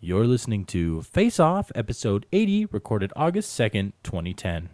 You're listening to Face Off, episode 80, recorded August 2nd, 2010.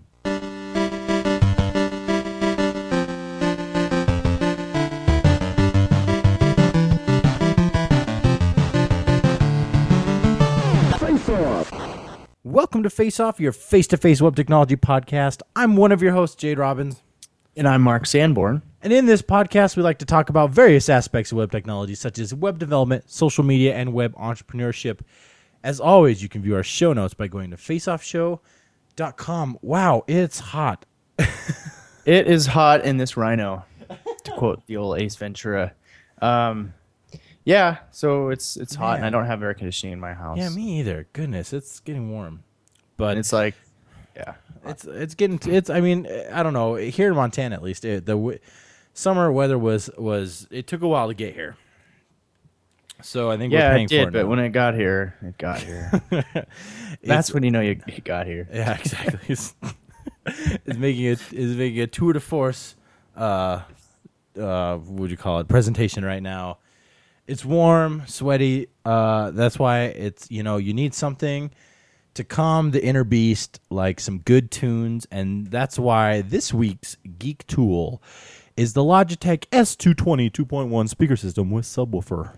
Face Off! Welcome to Face Off, your face-to-face web technology podcast. I'm one of your hosts, Jade Robbins. And I'm Mark Sanborn. And in this podcast, we like to talk about various aspects of web technology, such as web development, social media, and web entrepreneurship. As always, you can view our show notes by going to faceoffshow.com. Wow, it's hot. It is hot in this rhino, to quote the old Ace Ventura. Yeah, so it's hot, and I don't have air conditioning in my house. Yeah, me either. Goodness, it's getting warm. But and it's like, yeah. It's getting, I mean, I don't know. Here in Montana, at least, the summer weather was, it took a while to get here. So I think we're paying for it. But when it got here, it got here. That's when you know you got here. Yeah, exactly. It's making a tour de force, what would you call it, presentation right now. It's warm, sweaty. That's why it's, you need something to calm the inner beast, like some good tunes, and that's why this week's geek tool is the Logitech S220 2.1 speaker system with subwoofer.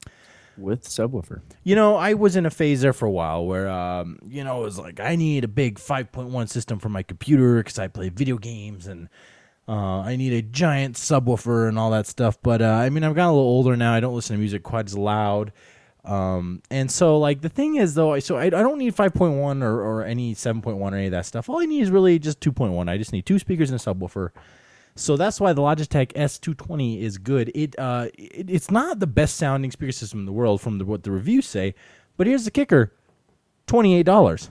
I was in a phase there for a while where, it was like, I need a big 5.1 system for my computer because I play video games, and I need a giant subwoofer and all that stuff. But, I've gotten a little older now. I don't listen to music quite as loud. And so, like, the thing is, though, I don't need 5.1 or any 7.1 or any of that stuff. All I need is really just 2.1. I just need two speakers and a subwoofer. So that's why the Logitech S220 is good. It's not the best sounding speaker system in the world from what the reviews say, but here's the kicker: $28.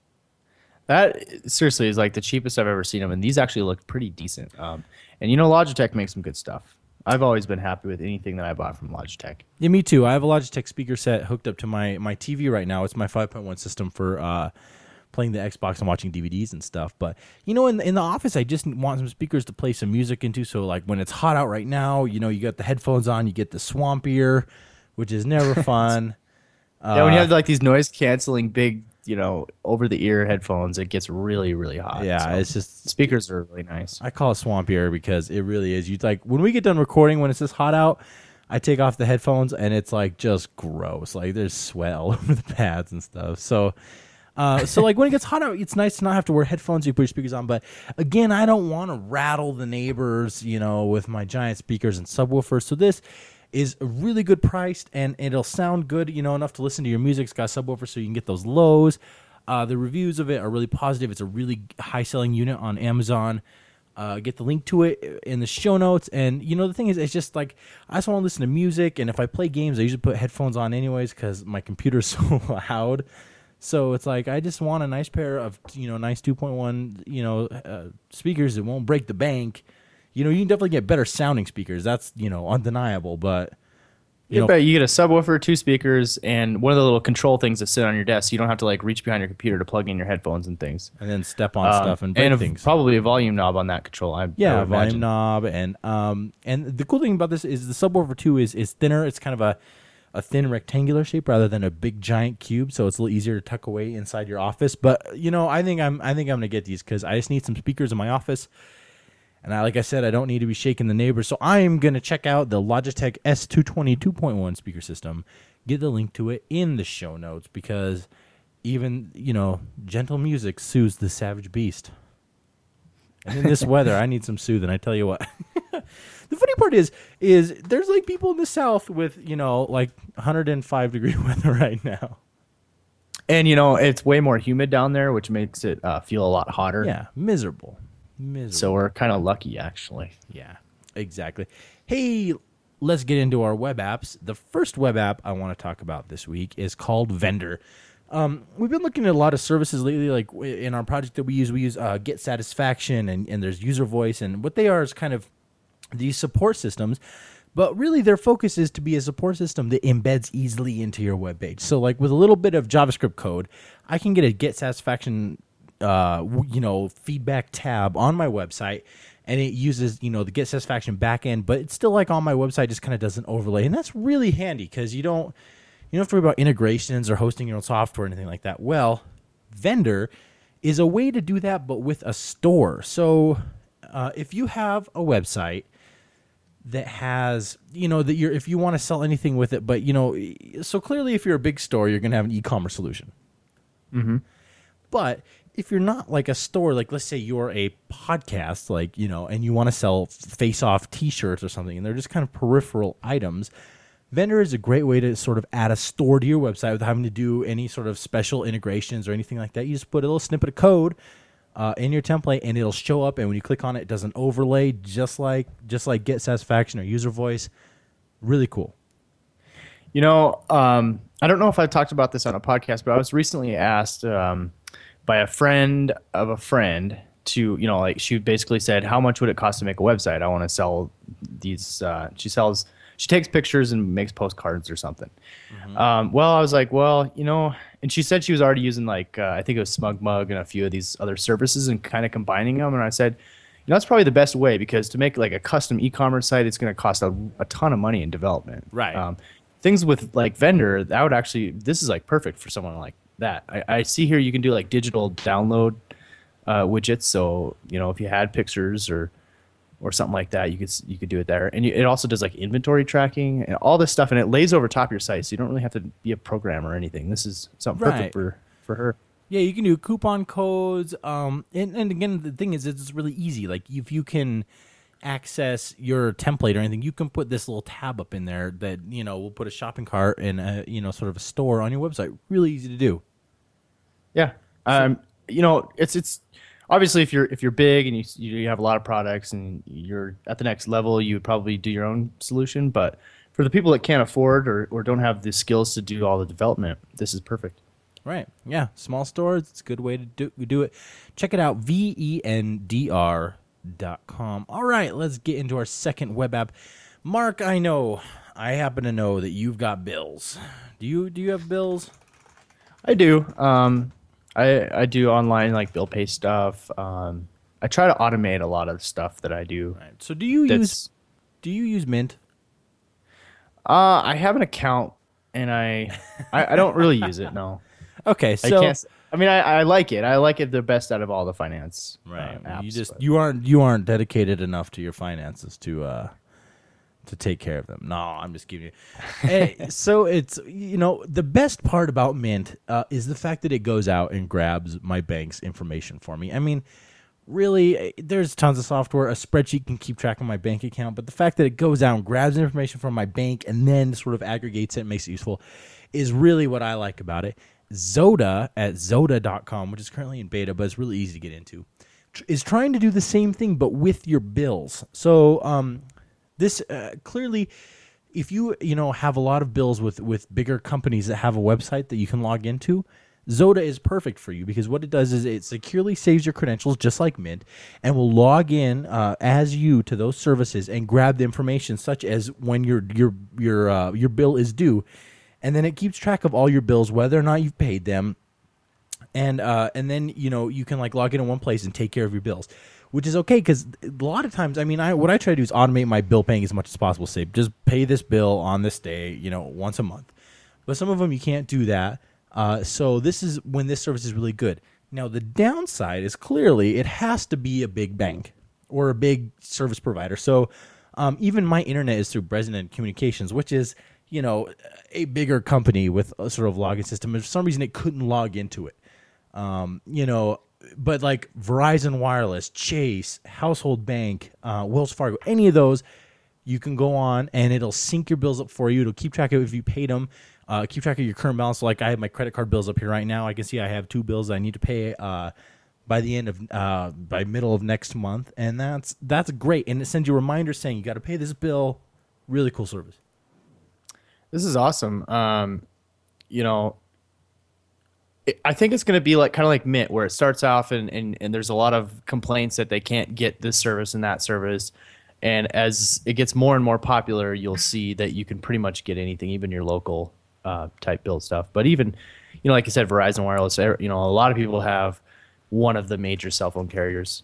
That seriously is like the cheapest I've ever seen them, and these actually look pretty decent. And Logitech makes some good stuff. I've always been happy with anything that I bought from Logitech. Yeah, me too. I have a Logitech speaker set hooked up to my TV right now. It's my 5.1 system for playing the Xbox and watching DVDs and stuff. But, in the office, I just want some speakers to play some music into. So, like, when it's hot out right now, you got the headphones on, you get the swamp ear, which is never fun. When you have, like, these noise-canceling big, over-the-ear headphones, it gets really, really hot. Yeah, so it's just... Speakers are really nice. I call it swamp ear because it really is. When we get done recording, when it's this hot out, I take off the headphones, and it's, like, just gross. Like, there's sweat all over the pads and stuff. So when it gets hot out, it's nice to not have to wear headphones. You put your speakers on, but again, I don't want to rattle the neighbors, with my giant speakers and subwoofers. So this is really good priced, and it'll sound good, enough to listen to your music. It's got a subwoofer, so you can get those lows. The reviews of it are really positive. It's a really high selling unit on Amazon. Get the link to it in the show notes. And the thing is, it's just like, I just want to listen to music, and if I play games, I usually put headphones on anyways because my computer's so loud. So it's like, I just want a nice pair of, nice 2.1, speakers that won't break the bank. You can definitely get better sounding speakers. That's, undeniable. But, you get a subwoofer, two speakers, and one of the little control things that sit on your desk. You don't have to, like, reach behind your computer to plug in your headphones and things. And then step on stuff and break things. Probably a volume knob on that control. A volume knob. And the cool thing about this is the subwoofer, too, is thinner. It's kind of a thin rectangular shape rather than a big giant cube, so it's a little easier to tuck away inside your office. But I think I'm gonna get these because I just need some speakers in my office, and like I said, I don't need to be shaking the neighbors. So I am gonna check out the Logitech S220 2.1 speaker system. Get the link to it in the show notes because even gentle music soothes the savage beast. And in this weather, I need some soothing. I tell you what. The funny part is there's like people in the South with, like 105 degree weather right now. And, it's way more humid down there, which makes it feel a lot hotter. Yeah, miserable. So we're kind of lucky, actually. Yeah, exactly. Hey, let's get into our web apps. The first web app I want to talk about this week is called Vendor. We've been looking at a lot of services lately, like in our project that we use Get Satisfaction, and there's User Voice, and what they are is kind of these support systems, but really their focus is to be a support system that embeds easily into your web page. So like with a little bit of JavaScript code, I can get a Get Satisfaction, feedback tab on my website, and it uses, the Get Satisfaction backend, but it's still like on my website, just kind of does an overlay. And that's really handy because you don't, You don't have to worry about integrations or hosting your own software or anything like that. Well, Vendor is a way to do that, but with a store. So if you have a website that has, that if you want to sell anything with it, but, so clearly if you're a big store, you're going to have an e-commerce solution. Mm-hmm. But if you're not like a store, like let's say you're a podcast, like, and you want to sell face-off t-shirts or something, and they're just kind of peripheral items, Vendor is a great way to sort of add a store to your website without having to do any sort of special integrations or anything like that. You just put a little snippet of code in your template, and it'll show up, and when you click on it, it does an overlay just like Get Satisfaction or User Voice. Really cool. I don't know if I've talked about this on a podcast, but I was recently asked by a friend of a friend to, she basically said, how much would it cost to make a website? I want to sell these. She takes pictures and makes postcards or something. Mm-hmm. Well, I was like, and she said she was already using I think it was SmugMug and a few of these other services and kind of combining them. And I said, that's probably the best way, because to make like a custom e-commerce site, it's going to cost a ton of money in development. Right. Things with like Vendor, this is like perfect for someone like that. I see here you can do like digital download widgets. So, if you had pictures or something like that, you could do it there. And it also does like inventory tracking and all this stuff, and it lays over top your site, so you don't really have to be a programmer or anything. This is something perfect for her. Yeah, you can do coupon codes. And again, the thing is, it's really easy. Like if you can access your template or anything, you can put this little tab up in there that will put a shopping cart and sort of a store on your website. Really easy to do. Yeah. It's obviously if you're big and you have a lot of products and you're at the next level, you would probably do your own solution. But for the people that can't afford or don't have the skills to do all the development, this is perfect. Right. Yeah. Small stores, it's a good way to do it. Check it out, vendr.com. All right, let's get into our second web app. Mark, I happen to know that you've got bills. Do you have bills? I do. I do online like bill pay stuff. I try to automate a lot of stuff that I do. Right. So do you use Mint? I have an account and I don't really use it. No. Okay, so I like it. I like it the best out of all the finance apps. You aren't dedicated enough to your finances to take care of them. No, I'm just giving you. So it's the best part about Mint is the fact that it goes out and grabs my bank's information for me. I mean, really, there's tons of software. A spreadsheet can keep track of my bank account, but the fact that it goes out and grabs information from my bank and then sort of aggregates it and makes it useful is really what I like about it. Zoda at Zoda.com, which is currently in beta, but it's really easy to get into, is trying to do the same thing, but with your bills. So this clearly, if you have a lot of bills with bigger companies that have a website that you can log into, Zoda is perfect for you, because what it does is it securely saves your credentials just like Mint and will log in as you to those services and grab the information, such as when your bill is due. And then it keeps track of all your bills, whether or not you've paid them. And then, you can log in one place and take care of your bills, which is okay, because a lot of times, what I try to do is automate my bill paying as much as possible. Say, just pay this bill on this day, once a month. But some of them you can't do that. So this is when this service is really good. Now, the downside is clearly it has to be a big bank or a big service provider. So even my internet is through Bresnan Communications, which is, a bigger company with a sort of login system. And for some reason, it couldn't log into it. But like Verizon Wireless, Chase, Household Bank, Wells Fargo, any of those, you can go on and it'll sync your bills up for you. It'll keep track of if you paid them, keep track of your current balance. Like I have my credit card bills up here right now. I can see I have 2 bills I need to pay by the end of by middle of next month, and that's great. And it sends you a reminder saying you got to pay this bill. Really cool service. This is awesome. I think it's going to be kind of like Mint, where it starts off and there's a lot of complaints that they can't get this service and that service. And as it gets more and more popular, you'll see that you can pretty much get anything, even your local type bill stuff. But even, like I said, Verizon Wireless, a lot of people have one of the major cell phone carriers,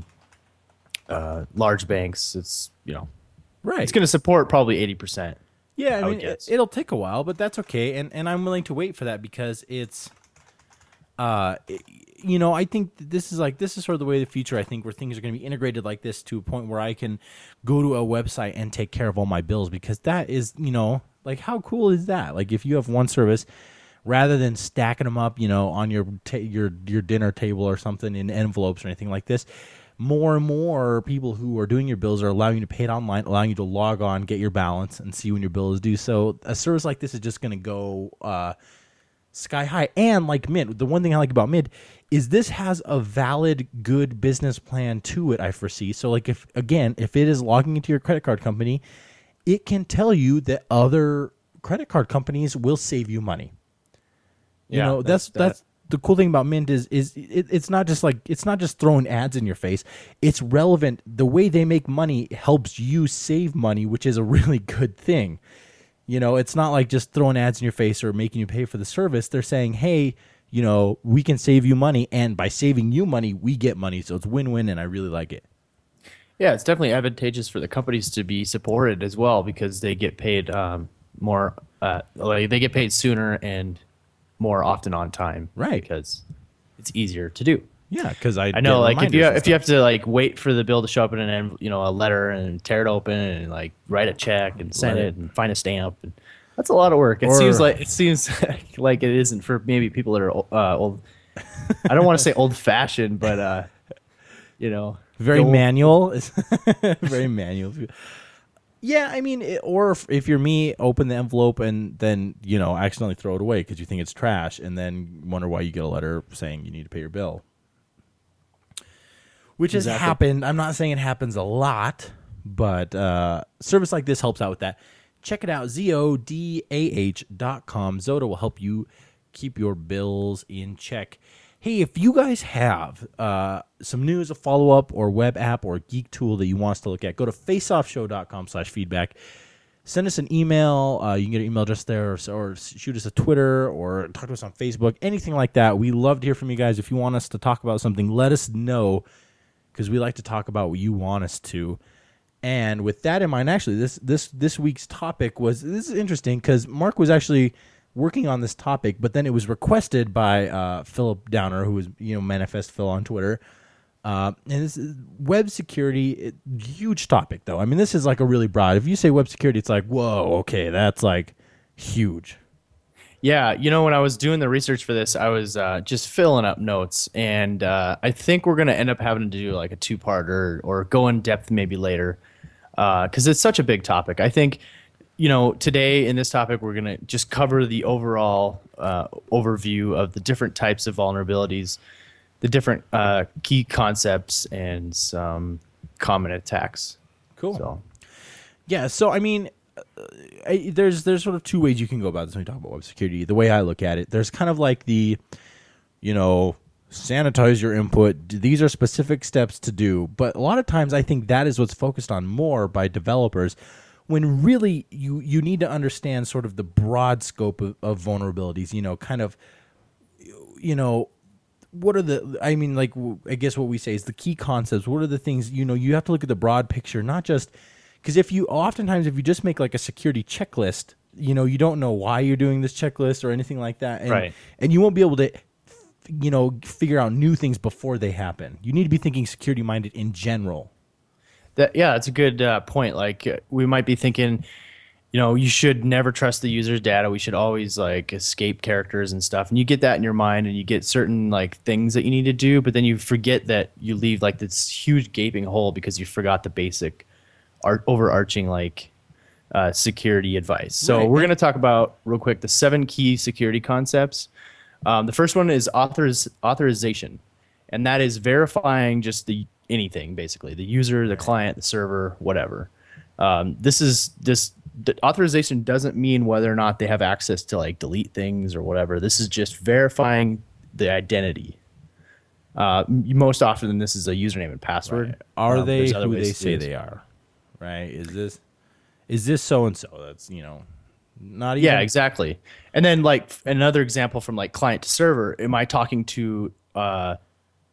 large banks. It's, right. It's going to support probably 80%. Yeah, I I would mean, guess. it'll take a while, but that's okay, and I'm willing to wait for that because it's, uh, it- I think this is sort of the way of the future. I think where things are going to be integrated like this to a point where I can go to a website and take care of all my bills because that is, like how cool is that? Like if you have one service rather than stacking them up, on your dinner table or something in envelopes or anything like this. More and more people who are doing your bills are allowing you to pay it online, allowing you to log on, get your balance, and see when your bill is due. So a service like this is just going to go sky high. And like Mint, the one thing I like about Mint is this has a valid, good business plan to it, I foresee. So like if it is logging into your credit card company, it can tell you that other credit card companies will save you money. That's the cool thing about Mint is it's not just throwing ads in your face. It's relevant. The way they make money helps you save money, which is a really good thing. It's not like just throwing ads in your face or making you pay for the service. They're saying, hey, we can save you money, and by saving you money, we get money. So it's win-win, and I really like it. Yeah, it's definitely advantageous for the companies to be supported as well because they get paid more. Like they get paid sooner and more often on time, Right. Because it's easier to do. Yeah, because I know, get like if reminders and you have stuff. to like wait for the bill to show up in a letter and tear it open and like write a check and send Let it it- and find a stamp, and that's a lot of work. It Or- seems like it isn't for maybe people that are old. I don't want to say old fashioned, but very the old- manual. Very manual. Yeah, I mean, or if you're me, open the envelope and then accidentally throw it away because you think it's trash, and then wonder why you get a letter saying you need to pay your bill, which has Exactly. happened. I'm not saying it happens a lot, but service like this helps out with that. Check it out, ZODAH.com. Zoda will help you keep your bills in check. Hey, if you guys have some news, a follow-up, or web app, or geek tool that you want us to look at, go to faceoffshow.com/feedback. Send us an email. You can get an email address there, or shoot us a Twitter, or talk to us on Facebook, anything like that. We love to hear from you guys. If you want us to talk about something, let us know, because we like to talk about what you want us to. And with that in mind, actually, this week's topic this is interesting, because Mark was actually working on this topic, but then it was requested by Philip Downer, who is Manifest Phil on Twitter. And this is web security, huge topic though. I mean, this is like a really broad. If you say web security, it's like, whoa, okay, that's like huge. Yeah, when I was doing the research for this, I was just filling up notes, and I think we're gonna end up having to do like a two-parter or go in depth maybe later, because it's such a big topic. I think today in this topic we're gonna just cover the overall overview of the different types of vulnerabilities, the different key concepts, and some common attacks. Cool. So Yeah, so I mean, there's sort of two ways you can go about this when we talk about web security. The way I look at it, there's kind of like the, sanitize your input. These are specific steps to do. But a lot of times I think that is what's focused on more by developers, when really you need to understand sort of the broad scope of vulnerabilities, kind of, what are the, I mean, like, I guess what we say is the key concepts. What are the things, you have to look at the broad picture, not just, because if you just make like a security checklist, you don't know why you're doing this checklist or anything like that. And, Right. And you won't be able to, figure out new things before they happen. You need to be thinking security minded in general. That's a good point. Like we might be thinking, you should never trust the user's data. We should always like escape characters and stuff. And you get that in your mind, and you get certain like things that you need to do, but then you forget that you leave like this huge gaping hole because you forgot the basic overarching like security advice. So Right. we're going to talk about real quick the 7 key security concepts. The first one is authorization, and that is verifying just anything, basically the user, the client, the server, whatever. The authorization doesn't mean whether or not they have access to like delete things or whatever. This is just verifying the identity. Most often this is a username and password. Are they There's other who ways they to do say this. they are? Right? Is this so and so? That's not even. Yeah, exactly. And then like another example from like client to server, am I talking to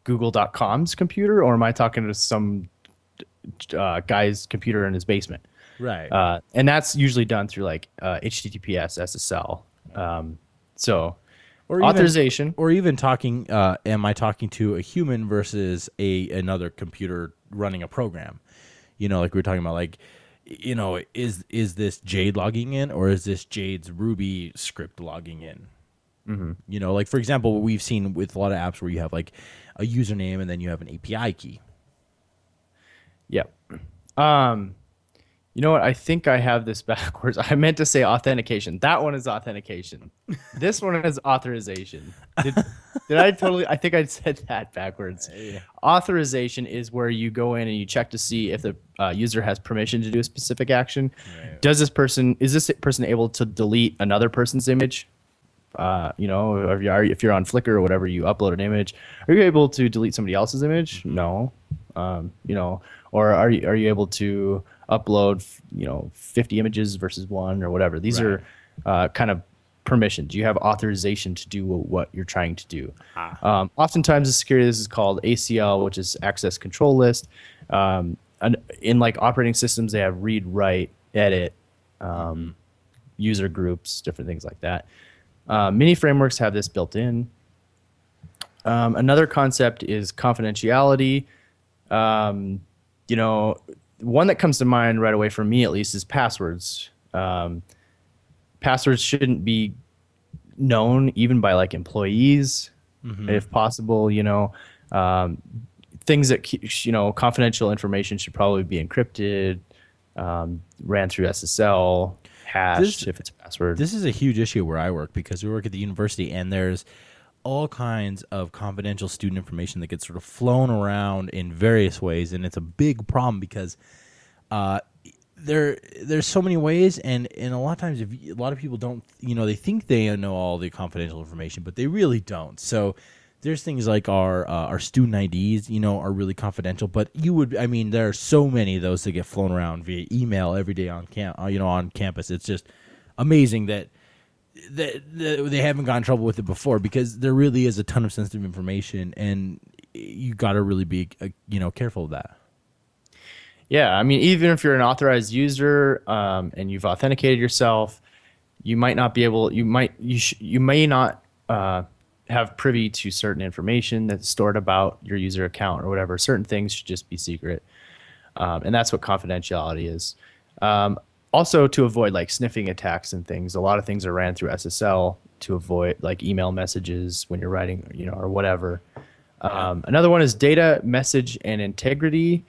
Google.com's computer, or am I talking to some guy's computer in his basement? Right. And that's usually done through like HTTPS SSL. So Or authorization. or even talking. Am I talking to a human versus another computer running a program? Like we were talking about, like, is this Jade logging in, or is this Jade's Ruby script logging in? Like, for example, what we've seen with a lot of apps where you have like a username and then you have an API key. Yep. You know what? I think I have this backwards. I meant to say authentication. That one is authentication. This one is authorization. Did I totally? I think I said that backwards. Yeah. Authorization is where you go in and you check to see if the user has permission to do a specific action. Right. Is this person able to delete another person's image? If you're on Flickr or whatever, you upload an image. Are you able to delete somebody else's image? No. Or are you able to upload 50 images versus one or whatever? These Right. are kind of permissions. You have authorization to do what you're trying to do. Oftentimes in security, this is called ACL, which is access control list. In like operating systems, they have read, write, edit, user groups, different things like that. Many frameworks have this built in. Another concept is confidentiality. One that comes to mind right away for me, at least, is passwords. Passwords shouldn't be known even by like employees, if possible. Things that confidential information should probably be encrypted, ran through SSL, hashed if it's a password. This is a huge issue where I work, because we work at the university and there's all kinds of confidential student information that gets sort of flown around in various ways, and it's a big problem because there's so many ways, and a lot of times a lot of people don't, they think they know all the confidential information, but they really don't. So there's things like our student IDs, are really confidential, but there are so many of those that get flown around via email every day on campus. It's just amazing that they haven't gotten in trouble with it before, because there really is a ton of sensitive information, and you got to really be careful of that. Yeah, even if you're an authorized user and you've authenticated yourself, you might not be able. You may not have privy to certain information that's stored about your user account or whatever. Certain things should just be secret, and that's what confidentiality is. Also, to avoid like sniffing attacks and things, a lot of things are ran through SSL to avoid like email messages when you're writing, or whatever. Another one is data, message, and integrity.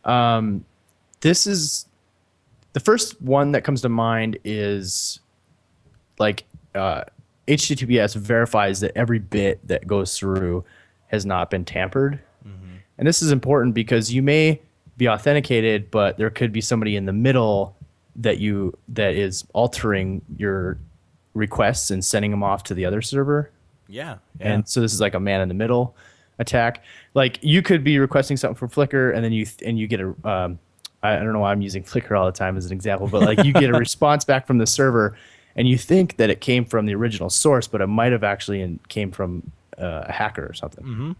This is the first one that comes to mind is like HTTPS verifies that every bit that goes through has not been tampered. And this is important because you may be authenticated, but there could be somebody in the middle that is altering your requests and sending them off to the other server. Yeah. And so this is like a man in the middle attack. Like you could be requesting something from Flickr, and then you get a I don't know why I'm using Flickr all the time as an example, but like you get a response back from the server, and you think that it came from the original source, but it might have actually came from a hacker or something.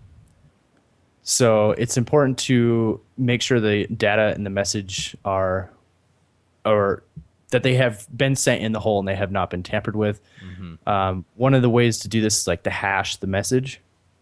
So it's important to make sure the data and the message are, or that they have been sent in the hole and they have not been tampered with. One of the ways to do this is like to hash the message,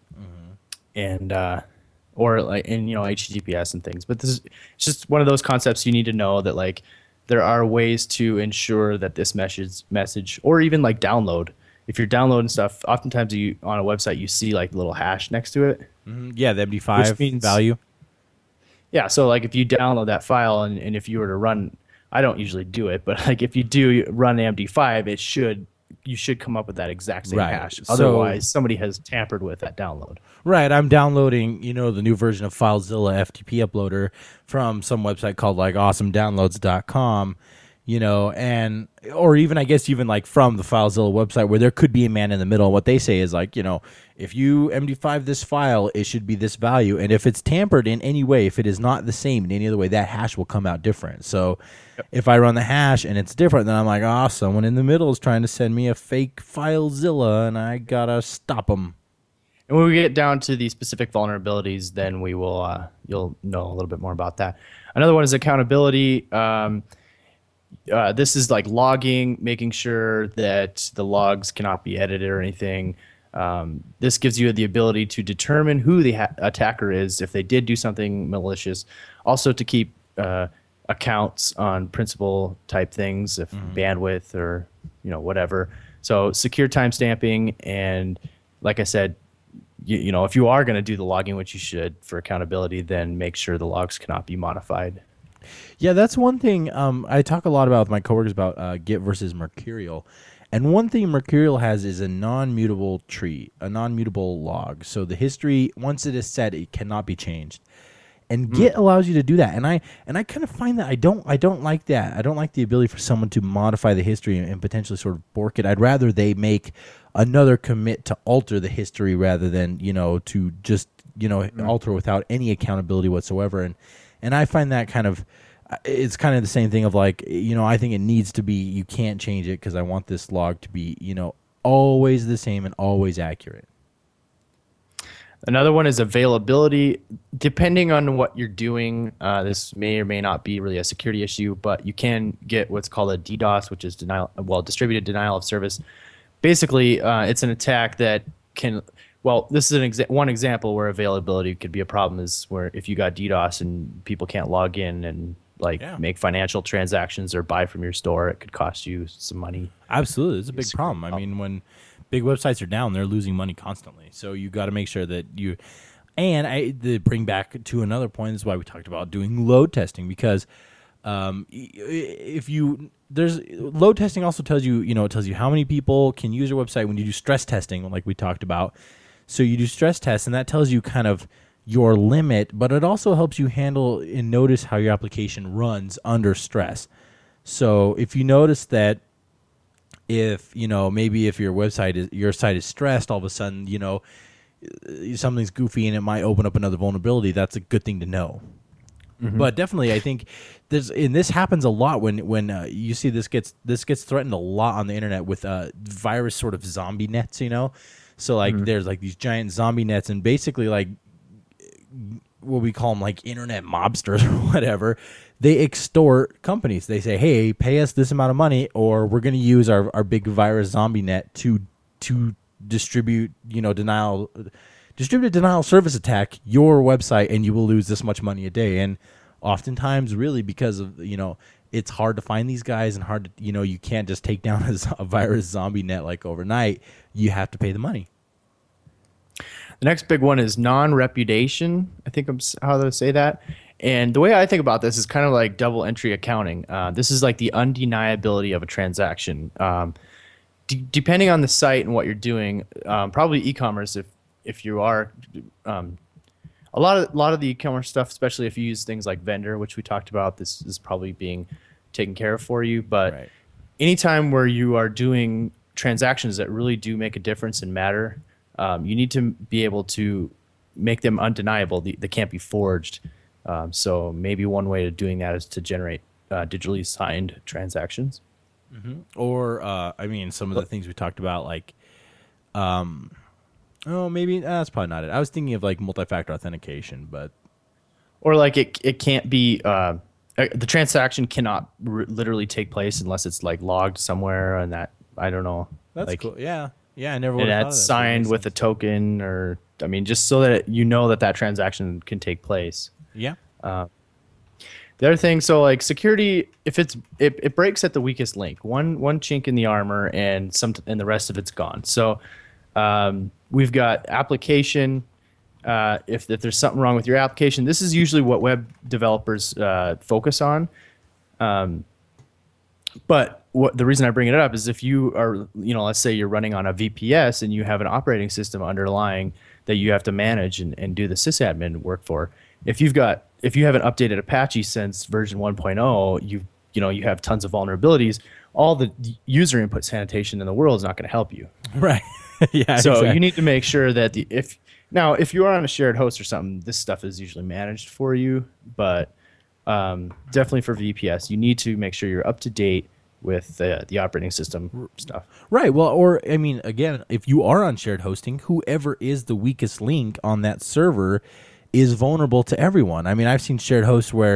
and or like in HTTPS and things. But it's just one of those concepts you need to know, that like there are ways to ensure that this message or even like download. If you're downloading stuff, oftentimes on a website you see like a little hash next to it. Yeah, the MD5 value. Yeah, so like if you download that file and if you were to run, I don't usually do it, but like if you do run MD5, you should come up with that exact same hash. Otherwise, somebody has tampered with that download. Right, I'm downloading, the new version of FileZilla FTP uploader from some website called like awesomedownloads.com, and or even I guess even like from the FileZilla website, where there could be a man in the middle. What they say is like, if you MD5 this file, it should be this value, and if it's tampered in any way, if it is not the same in any other way, that hash will come out different. So if I run the hash and it's different, then I'm like, someone in the middle is trying to send me a fake FileZilla, and I gotta stop them. And when we get down to the specific vulnerabilities, then we will you'll know a little bit more about that. Another one is accountability. This is like logging, making sure that the logs cannot be edited or anything. This gives you the ability to determine who the attacker is if they did do something malicious. Also to keep accounts on principal type things, if bandwidth or whatever. So secure timestamping, and like I said, if you are going to do the logging, which you should for accountability, then make sure the logs cannot be modified. Yeah, that's one thing I talk a lot about with my coworkers about Git versus Mercurial. And one thing Mercurial has is a non-mutable tree, a non-mutable log. So the history, once it is set, it cannot be changed. And Git allows you to do that. And I kind of find that I don't like that. I don't like the ability for someone to modify the history and potentially sort of bork it. I'd rather they make another commit to alter the history rather than, to just, alter without any accountability whatsoever. And I find that it's kind of the same thing of like, I think it needs to be, you can't change it because I want this log to be, always the same and always accurate. Another one is availability. Depending on what you're doing, this may or may not be really a security issue, but you can get what's called a DDoS, which is distributed denial of service. Basically, it's an attack that can. Well, this is one example where availability could be a problem. Is where if you got DDoS and people can't log in and make financial transactions or buy from your store, it could cost you some money. Absolutely, it's a big problem. I mean, when big websites are down, they're losing money constantly. So you got to make sure that you. And to bring back to another point, this is why we talked about doing load testing, because there's load testing also tells you, it tells you how many people can use your website when you do stress testing, like we talked about. So you do stress tests, and that tells you kind of your limit, but it also helps you handle and notice how your application runs under stress. So if you notice that maybe if your site is stressed, all of a sudden, something's goofy and it might open up another vulnerability, that's a good thing to know. Mm-hmm. But definitely, I think this happens a lot when you see this gets threatened a lot on the internet with virus sort of zombie nets, So there's like these giant zombie nets, and basically like what we call them like internet mobsters or whatever. They extort companies. They say, hey, pay us this amount of money, or we're going to use our big virus zombie net to distribute, distributed denial service attack your website, and you will lose this much money a day. And oftentimes, really, because of, it's hard to find these guys and hard to, you can't just take down a virus zombie net like overnight. You have to pay the money. The next big one is non-repudiation. I think how to say that. And the way I think about this is kind of like double entry accounting. This is like the undeniability of a transaction. Depending on the site and what you're doing, probably e-commerce. If you are, a lot of the e-commerce stuff, especially if you use things like Vendor, which we talked about, this is probably being taken care of for you. But anytime where you are doing transactions that really do make a difference and matter, you need to be able to make them undeniable. They can't be forged. So maybe one way of doing that is to generate digitally signed transactions. Mm-hmm. Or, some of the things we talked about, like, maybe that's probably not it. I was thinking of like multi-factor authentication, but. Or like it can't be, the transaction cannot literally take place unless it's like logged somewhere, and that, I don't know. That's like, cool. Yeah. Yeah, I never would have thought of that. It's signed with a token, or just so that that transaction can take place. Yeah. The other thing, so like security, if it breaks at the weakest link, one chink in the armor, and the rest of it's gone. So we've got application. If there's something wrong with your application, this is usually what web developers focus on. But the reason I bring it up is if you are, let's say you're running on a VPS and you have an operating system underlying that you have to manage and do the sysadmin work for. If you haven't updated Apache since version 1.0, you have tons of vulnerabilities. All the user input sanitation in the world is not going to help you. Right. Yeah. So exactly. you need to make sure that if you are on a shared host or something, this stuff is usually managed for you. But definitely for VPS, you need to make sure you're up to date with the operating system stuff. Right. Well, or again, if you are on shared hosting, whoever is the weakest link on that server is vulnerable to everyone. I've seen shared hosts where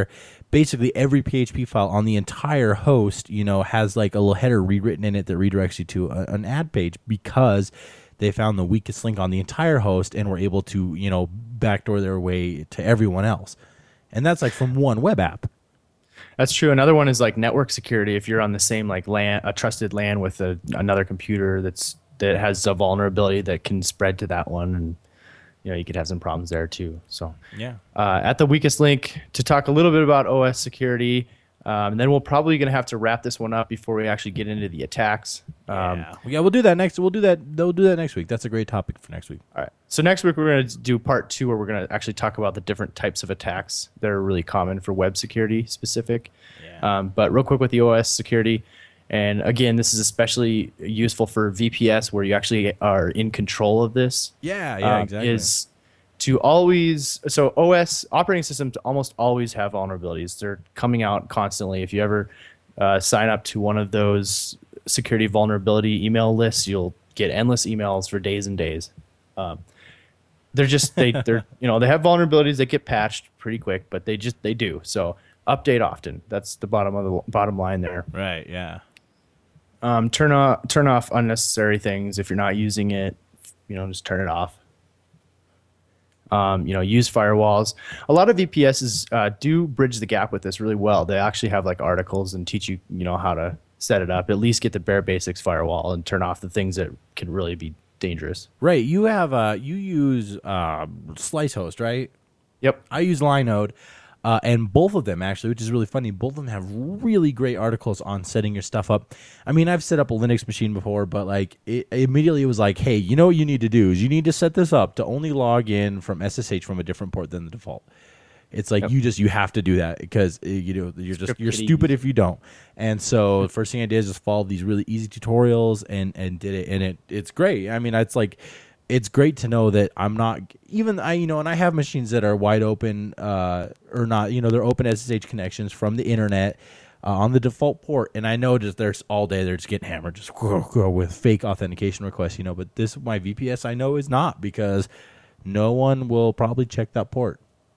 basically every PHP file on the entire host, has like a little header rewritten in it that redirects you to an ad page because they found the weakest link on the entire host and were able to, backdoor their way to everyone else. And that's like from one web app. That's true. Another one is like network security. If you're on the same like LAN, a trusted LAN with another computer that has a vulnerability that can spread to that one, and you could have some problems there too. So yeah, at the weakest link to talk a little bit about OS security, and then we're probably going to have to wrap this one up before we actually get into the attacks. We'll do that next. They'll do that next week. That's a great topic for next week. All right. So next week we're going to do part 2, where we're going to actually talk about the different types of attacks that are really common for web security specific. Yeah. But real quick with the OS security, and again, this is especially useful for VPS where you actually are in control of this. Yeah, exactly. Is to always, so OS operating systems almost always have vulnerabilities. They're coming out constantly. If you ever sign up to one of those security vulnerability email lists, you'll get endless emails for days and days. They're just they have vulnerabilities that get patched pretty quick, but they do. So update often. That's the bottom line there. Right. Yeah. Turn off unnecessary things if you're not using it. Just turn it off. Use firewalls. A lot of VPSs do bridge the gap with this really well. They actually have like articles and teach you, how to set it up. At least get the bare basics firewall and turn off the things that can really be dangerous. Right. You have you use SliceHost, right? Yep. I use Linode. And both of them, actually, which is really funny, both of them have really great articles on setting your stuff up. I mean, I've set up a Linux machine before, but like immediately it was like, hey, what you need to do is you need to set this up to only log in from SSH from a different port than the default. It's like you have to do that because you're stupid if you don't. And so the first thing I did is just follow these really easy tutorials and did it, and it's great. I mean, it's great to know that I'm not even and I have machines that are wide open or not, they're open SSH connections from the internet on the default port, and I know just there's all day they're just getting hammered just with fake authentication requests, but this my VPS I know is not, because no one will probably check that port.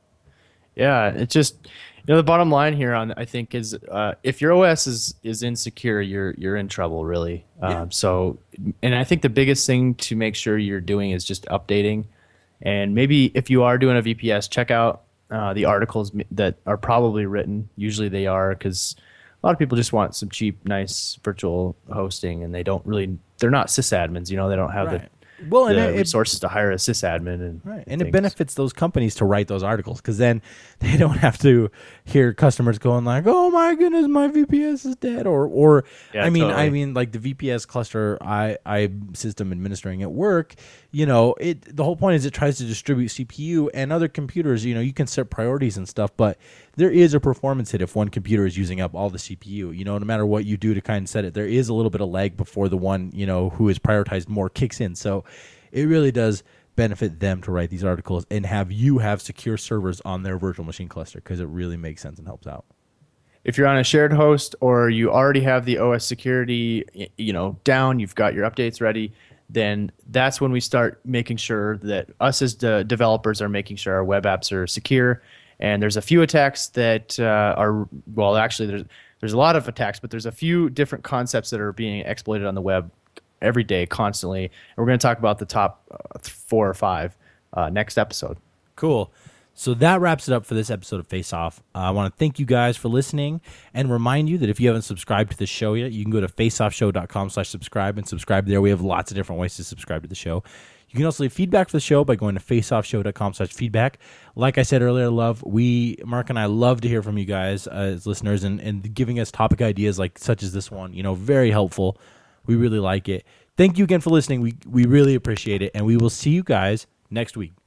Yeah, it's just the bottom line here I think is if your OS is insecure, you're in trouble really. Yeah. So, and I think the biggest thing to make sure you're doing is just updating, and maybe if you are doing a VPS, check out the articles that are probably written. Usually they are, because a lot of people just want some cheap, nice virtual hosting, and they're not sysadmins. They don't have Right. the resources to hire a sysadmin. And it benefits those companies to write those articles, because then they don't have to hear customers going like, "Oh my goodness, my VPS is dead," or Yeah, I totally. mean, like the VPS cluster I system administering at work. The whole point is it tries to distribute CPU and other computers. You can set priorities and stuff, but there is a performance hit if one computer is using up all the CPU. No matter what you do to kind of set it, there is a little bit of lag before the one who is prioritized more kicks in. So it really does benefit them to write these articles and have secure servers on their virtual machine cluster, because it really makes sense and helps out. If you're on a shared host or you already have the OS security, down, you've got your updates ready, then that's when we start making sure that us as the developers are making sure our web apps are secure. And there's a few attacks that actually there's a lot of attacks, but there's a few different concepts that are being exploited on the web every day, constantly. And we're going to talk about the top 4 or 5 next episode. Cool. So that wraps it up for this episode of Face Off. I want to thank you guys for listening and remind you that if you haven't subscribed to the show yet, you can go to faceoffshow.com/subscribe and subscribe there. We have lots of different ways to subscribe to the show. You can also leave feedback for the show by going to faceoffshow.com/feedback. Like I said earlier, Mark and I love to hear from you guys as listeners and giving us topic ideas such as this one. Very helpful. We really like it. Thank you again for listening. We really appreciate it, and we will see you guys next week.